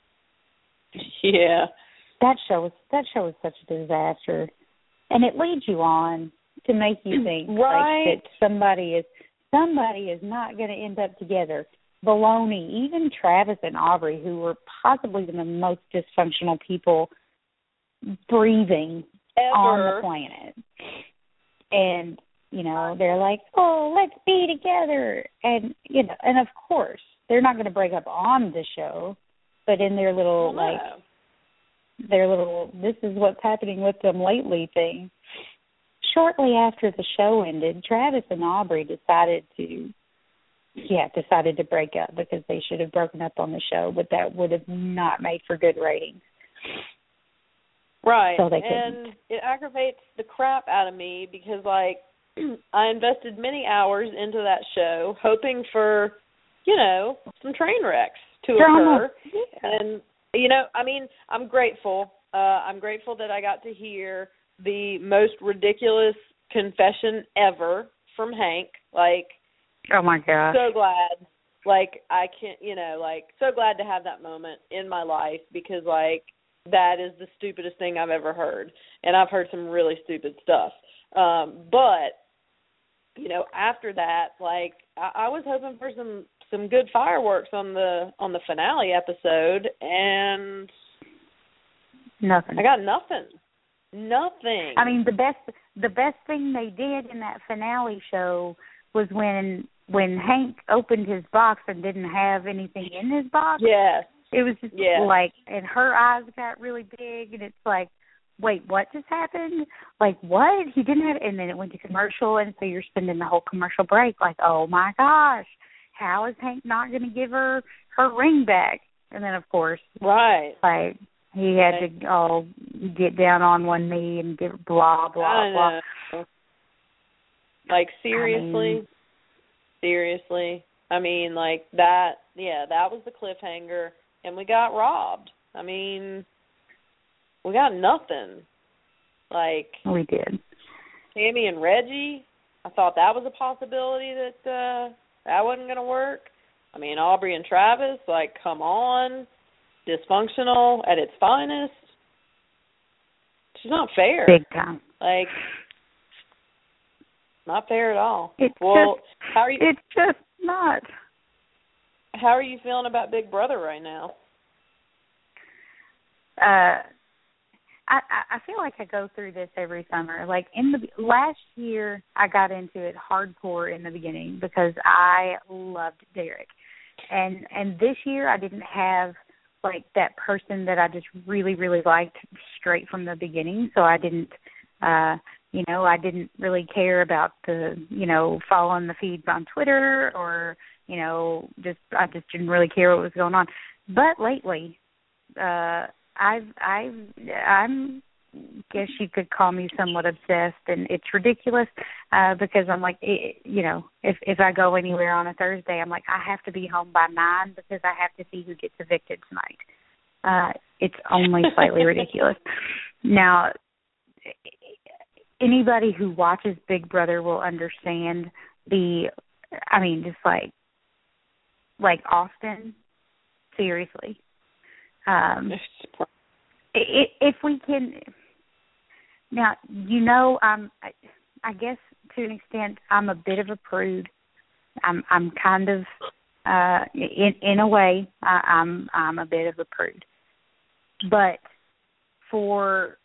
Yeah. That show was that show was such a disaster, and it leads you on to make you think right. like, that somebody is somebody is not going to end up together. Baloney. Even Travis and Aubrey, who were possibly the most dysfunctional people breathing Ever. on the planet, and you know they're like, oh, let's be together, and you know, and of course they're not going to break up on the show, but in their little well, like. no. Their little, this is what's happening with them lately thing. Shortly after the show ended, Travis and Aubrey decided to, yeah, decided to break up because they should have broken up on the show, but that would have not made for good ratings. Right. So they and couldn't. It aggravates the crap out of me because, like, I invested many hours into that show hoping for, you know, some train wrecks to Drama. occur. Yeah. And, you know, I mean, I'm grateful. Uh, I'm grateful that I got to hear the most ridiculous confession ever from Hank. Like, oh my gosh. So glad. Like, I can't, you know, like, so glad to have that moment in my life because, like, that is the stupidest thing I've ever heard. And I've heard some really stupid stuff. Um, but, you know, after that, like, I, I was hoping for some some good fireworks on the on the finale episode, and Nothing. I got nothing. Nothing. I mean, the best the best thing they did in that finale show was when when Hank opened his box and didn't have anything in his box. Yes. It was just yes. like, and her eyes got really big, and it's like, wait, what just happened? Like, what? He didn't have, and then it went to commercial, and so you're spending the whole commercial break like, oh my gosh, how is Hank not going to give her her ring back? And then, of course, right, like, he had right. to all get down on one knee and give blah, blah, blah. Know. Like, seriously? I mean, seriously? I mean, like, that, yeah, that was the cliffhanger, and we got robbed. I mean, we got nothing. Like, we did. Tammy and Reggie, I thought that was a possibility that uh, that wasn't going to work. I mean, Aubrey and Travis, like, come on. Dysfunctional at its finest. She's not fair. Big time. Like, not fair at all. It's well, just, how are you? It's just not. How are you feeling about Big Brother right now? Uh, I I feel like I go through this every summer. Like in the last year, I got into it hardcore in the beginning because I loved Derek, and and this year I didn't have like that person that I just really, really liked straight from the beginning. So I didn't, uh, you know, I didn't really care about the, you know, following the feeds on Twitter or, you know, just, I just didn't really care what was going on. But lately, uh, I've, I've, I'm, guess you could call me somewhat obsessed, and it's ridiculous uh, because I'm like, it, you know, if if I go anywhere on a Thursday, I'm like, I have to be home by nine because I have to see who gets evicted tonight. Uh, it's only slightly ridiculous. Now, anybody who watches Big Brother will understand the, I mean, just like, like Austin, seriously. Um, if we can. Now, you know, I'm, I guess to an extent, I'm a bit of a prude. I'm, I'm kind of, uh, in, in a way, I, I'm, I'm a bit of a prude. But for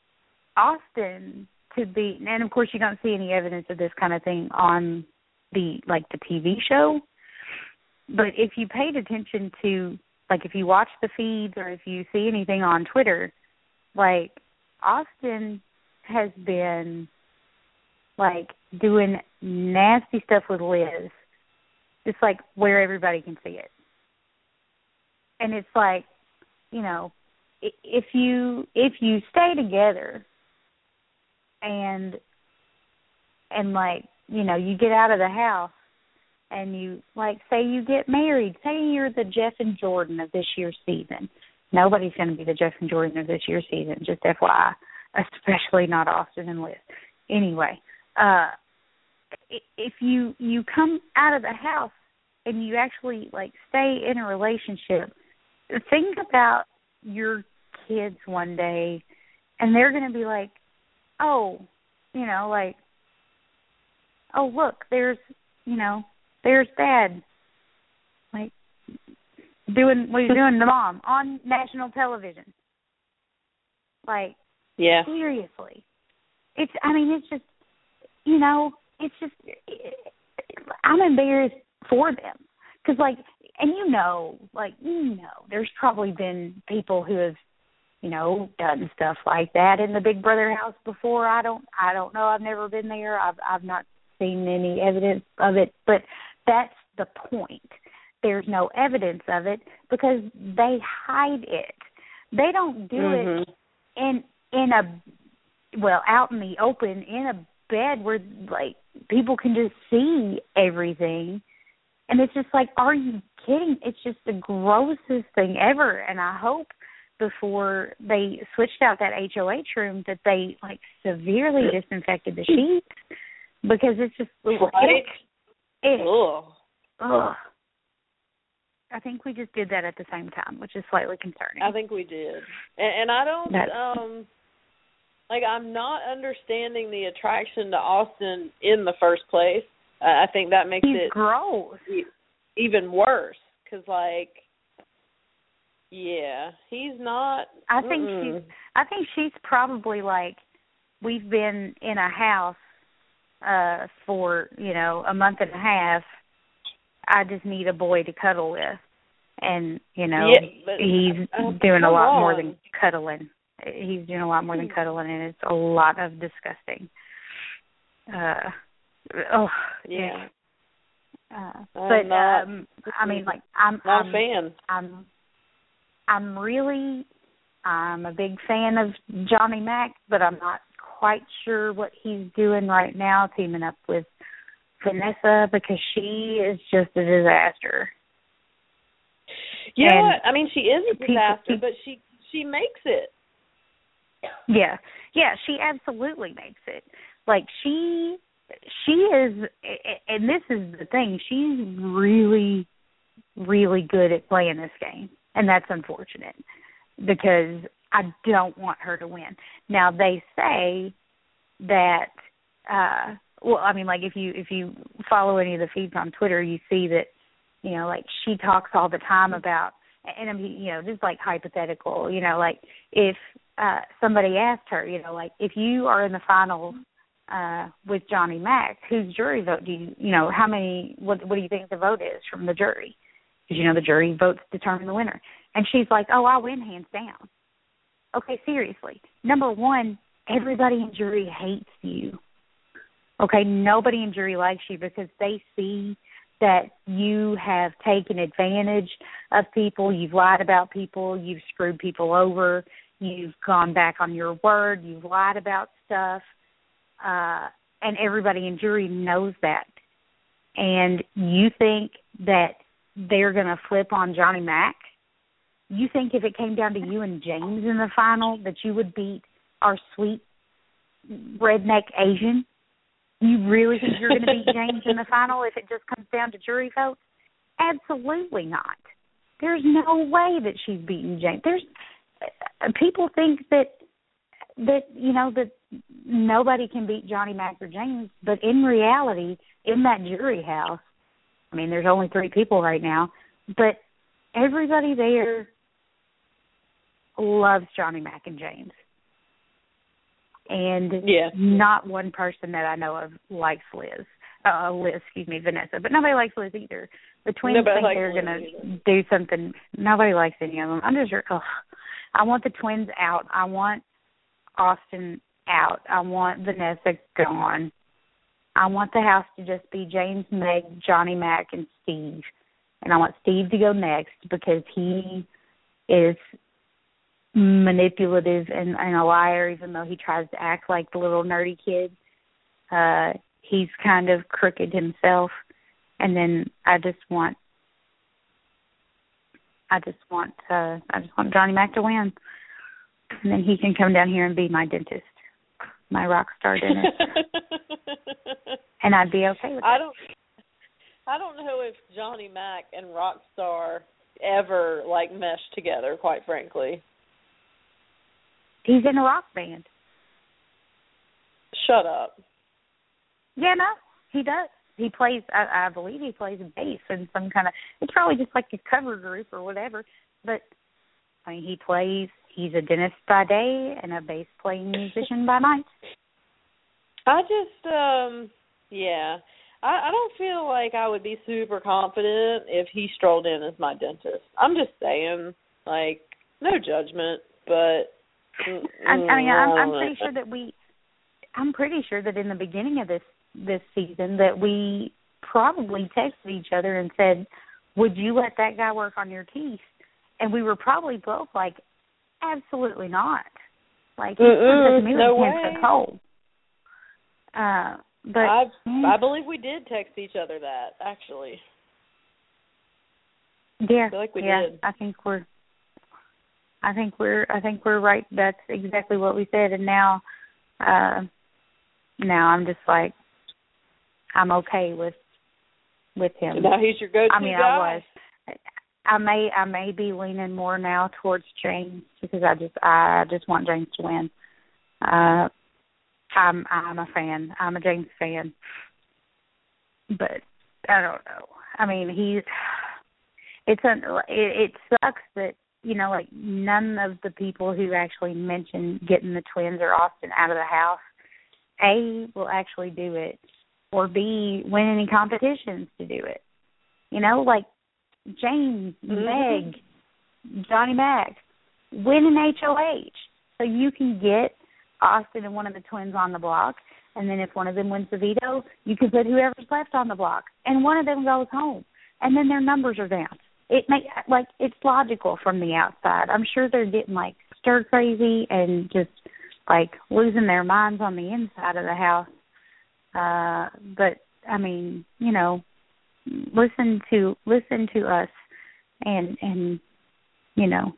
Austin to be, and of course, you don't see any evidence of this kind of thing on the, like the T V show. But if you paid attention to, like, if you watch the feeds or if you see anything on Twitter, like Austin has been, like, doing nasty stuff with Liz, just, like, where everybody can see it. And it's like, you know, if you if you stay together and, and like, you know, you get out of the house and you, like, say you get married, say you're the Jeff and Jordan of this year's season. Nobody's going to be the Jeff and Jordan of this year's season, just F Y I. Especially not Austin and Liz. Anyway, uh, if you you come out of the house and you actually, like, stay in a relationship, think about your kids one day, and they're going to be like, oh, you know, like, oh, look, there's, you know, there's Dad, like, doing what he's doing to Mom on national television. Like, yeah. Seriously. It's, I mean, it's just, you know, it's just, I'm embarrassed for them. Because, like, and you know, like, you know, there's probably been people who have, you know, done stuff like that in the Big Brother house before. I don't, I don't know. I've never been there. I've, I've not seen any evidence of it. But that's the point. There's no evidence of it because they hide it. They don't do mm-hmm. it in in a, well, out in the open, in a bed where, like, people can just see everything. And it's just like, are you kidding? It's just the grossest thing ever. And I hope before they switched out that H O H room that they, like, severely disinfected the sheets because it's just, right? It, ugh. Ugh. I think we just did that at the same time, which is slightly concerning. I think we did. And, and I don't, That's, um, like, I'm not understanding the attraction to Austin in the first place. Uh, I think that makes he's it gross. E- even worse because, like, Yeah, he's not. I think mm-mm. she's. I think she's probably like, we've been in a house uh, for you know a month and a half. I just need a boy to cuddle with, and you know yeah, but, he's uh, doing a lot on. more than cuddling. He's doing a lot more than cuddling, and it's a lot of disgusting. Uh, oh yeah. Uh, I'm but not, um, I mean, like I'm not I'm, a fan. I'm I'm really I'm a big fan of Johnny Mac, but I'm not quite sure what he's doing right now, teaming up with Vanessa, because she is just a disaster. You know And what? I mean, she is a people- disaster, people- but she she makes it. Yeah, yeah, she absolutely makes it. Like she, she is, and this is the thing. She's really, really good at playing this game, and that's unfortunate because I don't want her to win. Now they say that, uh, well, I mean, like if you if you follow any of the feeds on Twitter, you see that, you know, like she talks all the time about, and I mean, you know, just like hypothetical, you know, like if uh, somebody asked her, you know, like if you are in the finals uh, with Johnny Mac, whose jury vote do you, you know, how many, what, what do you think the vote is from the jury? Because, you know, the jury votes determine the winner. And she's like, oh, I win hands down. Okay, seriously. Number one, everybody in jury hates you. Okay, nobody in jury likes you because they see that you have taken advantage of people, you've lied about people, you've screwed people over, you've gone back on your word, you've lied about stuff, uh, and everybody in jury knows that. And you think that they're going to flip on Johnny Mac? You think if it came down to you and James in the final that you would beat our sweet redneck Asian? You really think you're going to beat James in the final if it just comes down to jury votes? Absolutely not. There's no way that she's beating James. There's uh, people think that that you know that nobody can beat Johnny Mac or James, but in reality, in that jury house, I mean, there's only three people right now, but everybody there loves Johnny Mac and James. And yeah. not one person that I know of likes Liz. Uh, Liz, excuse me, Vanessa. But nobody likes Liz either. The twins nobody think they're going to do something. Nobody likes any of them. I'm just, ugh. I want the twins out. I want Austin out. I want Vanessa gone. I want the house to just be James, Meg, Johnny Mac, and Steve. And I want Steve to go next because he is manipulative and, and a liar, even though he tries to act like the little nerdy kid. Uh, he's kind of crooked himself. And then I just want, I just want, uh, I just want Johnny Mac to win. And then he can come down here and be my dentist, my rock star dentist. And I'd be okay with that. I don't, I don't know if Johnny Mac and Rockstar ever, like, mesh together, quite frankly. He's in a rock band. Shut up. Yeah, no, he does. He plays, I, I believe he plays bass in some kind of, it's probably just like a cover group or whatever. But, I mean, he plays, he's a dentist by day and a bass playing musician by night. I just, um, yeah. I, I don't feel like I would be super confident if he strolled in as my dentist. I'm just saying, like, no judgment, but... I, I mean, I'm, I'm pretty sure that we, I'm pretty sure that in the beginning of this this season that we probably texted each other and said, "Would you let that guy work on your teeth?" And we were probably both like, "Absolutely not." Like, he's such a no handsome hole. Uh, but I mm, I believe we did text each other that actually. Yeah, I feel like we yeah, did. I think we're. I think we're I think we're right. That's exactly what we said. And now, uh, now I'm just like, I'm okay with with him. Now he's your go-to I mean, guy. I was. I may I may be leaning more now towards James because I just I just want James to win. Uh, I'm I'm a fan. I'm a James fan. But I don't know. I mean, he's. It's a. It, it sucks that you know, like none of the people who actually mentioned getting the Twins or Austin out of the house, A, will actually do it, or B, win any competitions to do it. You know, like James, mm-hmm. Meg, Johnny Mac, win an H O H. So you can get Austin and one of the Twins on the block, and then if one of them wins the veto, you can put whoever's left on the block, and one of them goes home, and then their numbers are down. It may, like, it's logical from the outside. I'm sure they're getting, like, stir crazy and just, like, losing their minds on the inside of the house. Uh, but, I mean, you know, listen to listen to us and, and you know,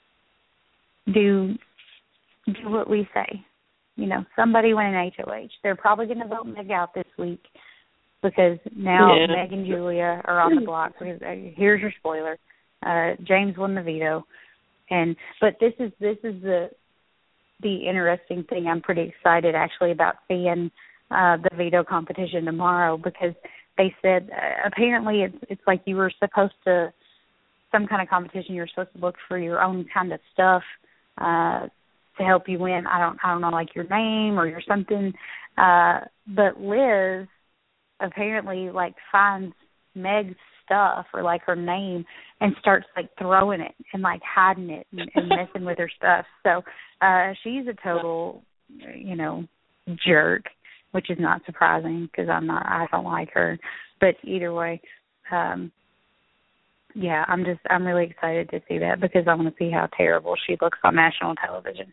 do do what we say. You know, somebody win an H O H. They're probably going to vote Meg out this week because now yeah. Meg and Julia are on the block. Here's your spoiler: uh, James won the veto, and but this is this is the the interesting thing. I'm pretty excited actually about seeing uh, the veto competition tomorrow because they said uh, apparently it's it's like you were supposed to some kind of competition. You're supposed to look for your own kind of stuff. Uh, to help you win, I don't, I don't know, like your name or your something. Uh, but Liz apparently like finds Meg's stuff or like her name and starts like throwing it and like hiding it and, and messing with her stuff. So uh, she's a total, you know, jerk, which is not surprising because I'm not, I don't like her. But either way, um, yeah, I'm just, I'm really excited to see that because I want to see how terrible she looks on national television.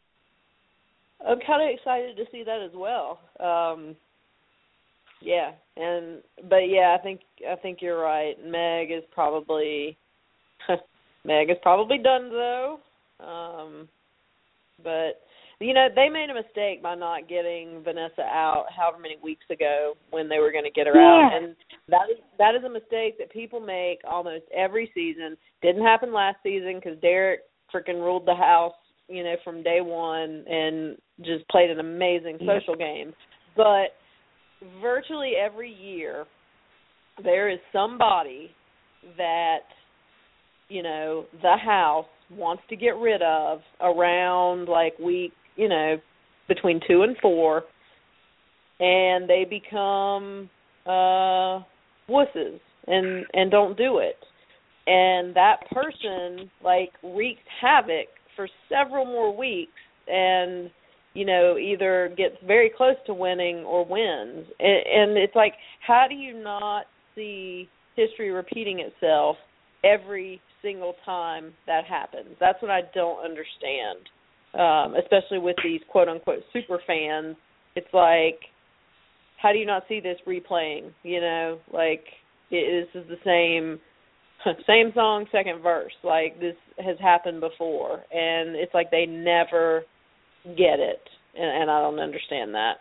I'm kind of excited to see that as well. Um, yeah, and but yeah, I think I think you're right. Meg is probably Meg is probably done though. Um, but you know they made a mistake by not getting Vanessa out however many weeks ago when they were going to get her yeah. out, and that is that is a mistake that people make almost every season. Didn't happen last season because Derek freaking ruled the house, you know, from day one and just played an amazing social game. But virtually every year there is somebody that, you know, the house wants to get rid of around like week, you know, between two and four, and they become uh, wusses and, and don't do it. And that person, like, wreaks havoc for several more weeks and, you know, either gets very close to winning or wins. And, and it's like, how do you not see history repeating itself every single time that happens? That's what I don't understand, um, especially with these quote-unquote super fans. It's like, how do you not see this replaying? You know, like, it, this is the same... Same song, second verse. Like, this has happened before. And it's like they never get it. And, and I don't understand that.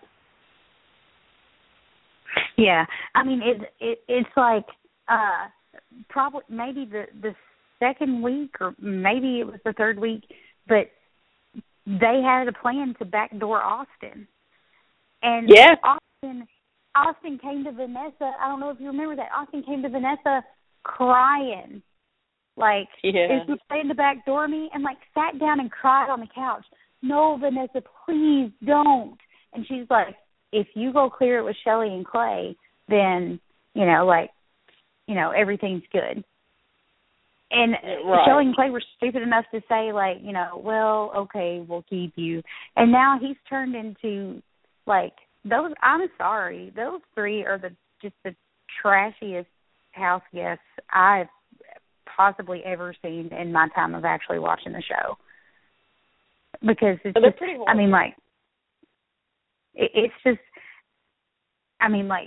Yeah. I mean, it, it it's like uh, probably maybe the, the second week or maybe it was the third week, but they had a plan to backdoor Austin. And yeah. Austin, Austin came to Vanessa. I don't know if you remember that. Austin came to Vanessa crying, like, yeah. is he playing to backdoor me? And, like, sat down and cried on the couch. No, Vanessa, please don't. And she's like, if you go clear it with Shelly and Clay, then, you know, like, you know, everything's good. And right. Shelly and Clay were stupid enough to say, like, you know, well, okay, we'll keep you. And now he's turned into, like, those, I'm sorry, those three are the just the trashiest house guests I've possibly ever seen in my time of actually watching the show. Because it's they're just, pretty I mean, like, it, it's just, I mean, like,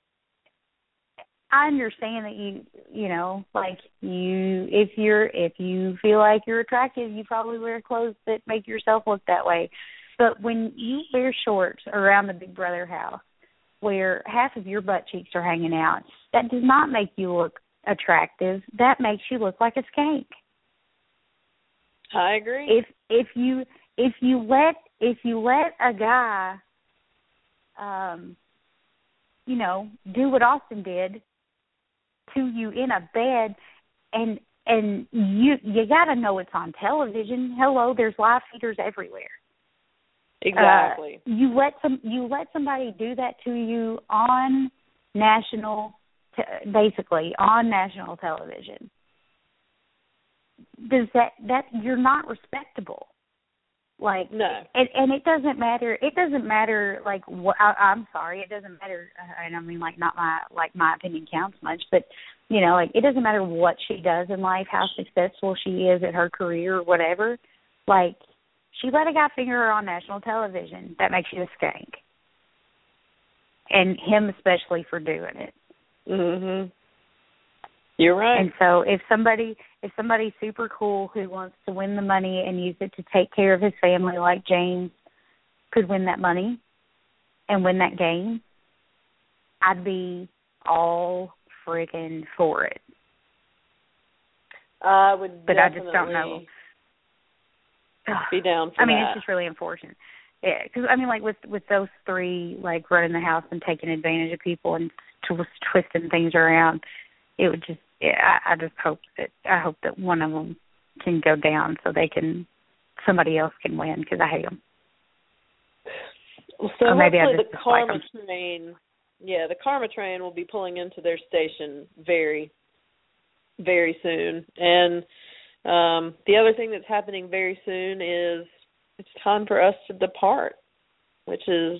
I understand that you, you know, like you, if you're, if you feel like you're attractive, you probably wear clothes that make yourself look that way. But when you wear shorts around the Big Brother house, where half of your butt cheeks are hanging out, that does not make you look attractive. That makes you look like a skank. I agree. If if you if you let if you let a guy, um, you know, do what Austin did to you in a bed, and and you you got to know it's on television. Hello, there's live feeders everywhere. Exactly. Uh, you let some you let somebody do that to you on national, te- basically on national television. Does that that you're not respectable? Like no, and, and it doesn't matter. It doesn't matter. Like what I, I'm sorry, it doesn't matter. And I mean, like not my like my opinion counts much, but you know, like it doesn't matter what she does in life, how successful she is at her career or whatever. Like she let a guy finger her on national television. That makes you a skank, and him especially for doing it. Mhm. You're right. And so if somebody if somebody's super cool who wants to win the money and use it to take care of his family, like James could win that money and win that game, I'd be all freaking for it. I would but I just don't know. Be down for I mean, that. it's just really unfortunate. Yeah, because I mean, like with with those three, like running the house and taking advantage of people and tw- twisting things around, it would just. Yeah, I, I just hope that I hope that one of them can go down so they can somebody else can win because I hate them. So or maybe hopefully I just the karma them. train, yeah, the karma train will be pulling into their station very, very soon. And um, the other thing that's happening very soon is it's time for us to depart, which is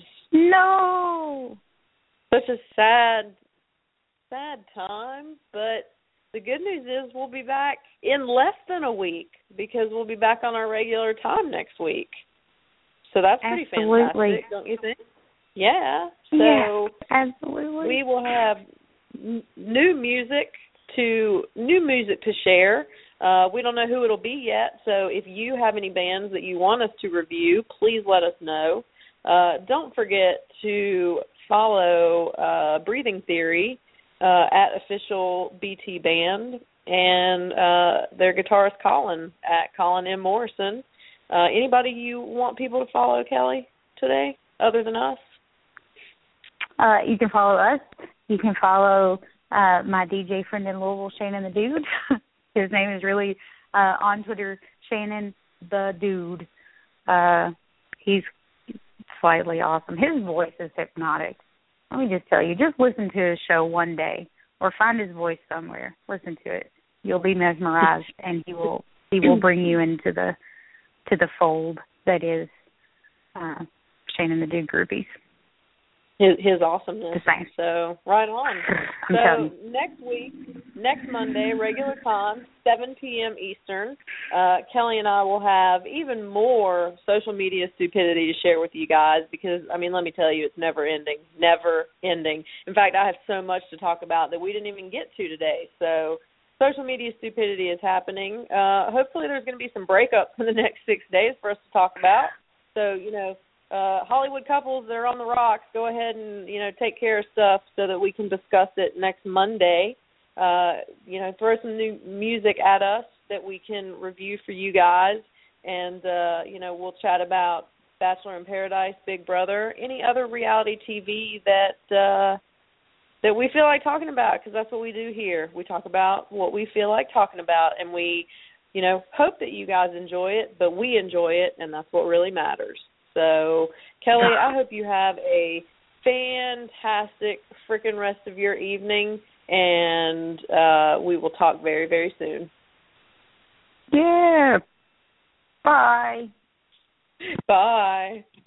no such a sad, sad time, but. The good news is we'll be back in less than a week because we'll be back on our regular time next week. So that's pretty absolutely. fantastic, don't you think? Yeah. So yeah, absolutely. We will have n- new music to new music to share. Uh, we don't know who it'll be yet, so if you have any bands that you want us to review, please let us know. Uh, don't forget to follow uh, Breathing Theory. Uh, at official B T Band, and uh, their guitarist Colin at Colin M. Morrison. Uh, anybody you want people to follow, Kelly, today, other than us? Uh, you can follow us. You can follow uh, my D J friend in Louisville, Shannon the Dude. His name is really uh, on Twitter, Shannon the Dude. Uh, he's slightly awesome. His voice is hypnotic. Let me just tell you, just listen to his show one day or find his voice somewhere. Listen to it. You'll be mesmerized, and he will he will bring you into the to the fold that is uh, Shannon the Dude groupies. His, his awesomeness. The same. So, right on. I'm telling so, next week, next Monday, regular time, seven p.m. Eastern, uh, Kelly and I will have even more social media stupidity to share with you guys because, I mean, let me tell you, it's never ending. Never ending. In fact, I have so much to talk about that we didn't even get to today. So, social media stupidity is happening. Uh, hopefully there's going to be some breakups in the next six days for us to talk about. So, you know, Uh, Hollywood couples that are on the rocks, go ahead and, you know, take care of stuff so that we can discuss it next Monday. Uh, you know, throw some new music at us that we can review for you guys. And, uh, you know, we'll chat about Bachelor in Paradise, Big Brother, any other reality T V that uh, that we feel like talking about because that's what we do here. We talk about what we feel like talking about, and we, you know, hope that you guys enjoy it, but we enjoy it, and that's what really matters. So, Kelly, I hope you have a fantastic freaking rest of your evening, and uh, we will talk very, very soon. Yeah. Bye. Bye.